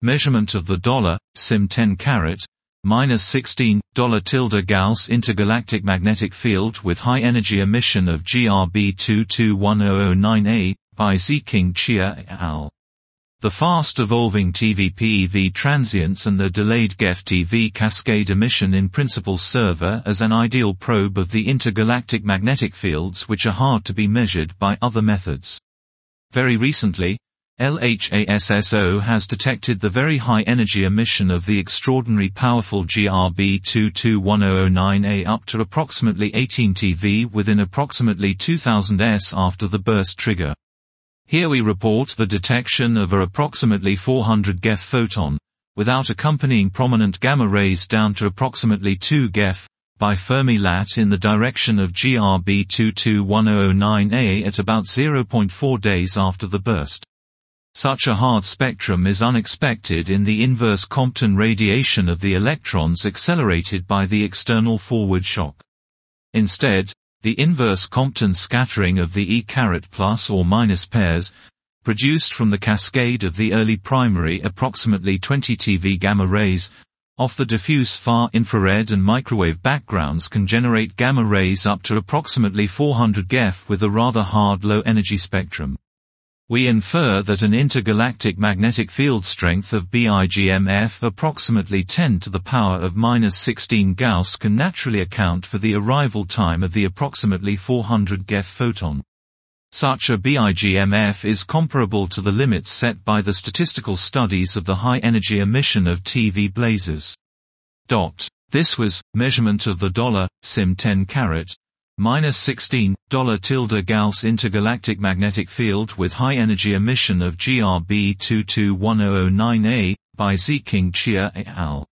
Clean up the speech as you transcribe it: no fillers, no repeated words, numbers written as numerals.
Measurement of the $SIM 10 carat -16 $Gauss intergalactic magnetic field with high energy emission of GRB 221009A by Ziqing Chia et al. The fast-evolving TVPEV transients and the delayed GEF-TV cascade emission in principle serve as an ideal probe of the intergalactic magnetic fields which are hard to be measured by other methods. Very recently, LHASSO has detected the very high energy emission of the extraordinary powerful GRB 221009A up to approximately 18 TeV within approximately 2000 s after the burst trigger. Here we report the detection of approximately 400 GeV photon, without accompanying prominent gamma rays down to approximately 2 GeV, by Fermi-Lat in the direction of GRB 221009A at about 0.4 days after the burst. Such a hard spectrum is unexpected in the inverse Compton radiation of the electrons accelerated by the external forward shock. Instead, the inverse Compton scattering of the E-carat plus or minus pairs, produced from the cascade of the early primary approximately 20 TeV gamma rays, off the diffuse far-infrared and microwave backgrounds can generate gamma rays up to approximately 400 GeV with a rather hard low-energy spectrum. We infer that an intergalactic magnetic field strength of BIGMF approximately 10 to the power of -16 Gauss can naturally account for the arrival time of the approximately 400 GeV photon. Such a BIGMF is comparable to the limits set by the statistical studies of the high energy emission of TV blazers. This was measurement of the $SIM 10 carat -16 $Gauss intergalactic magnetic field with high energy emission of GRB 221009A by Ziqing Chia et al.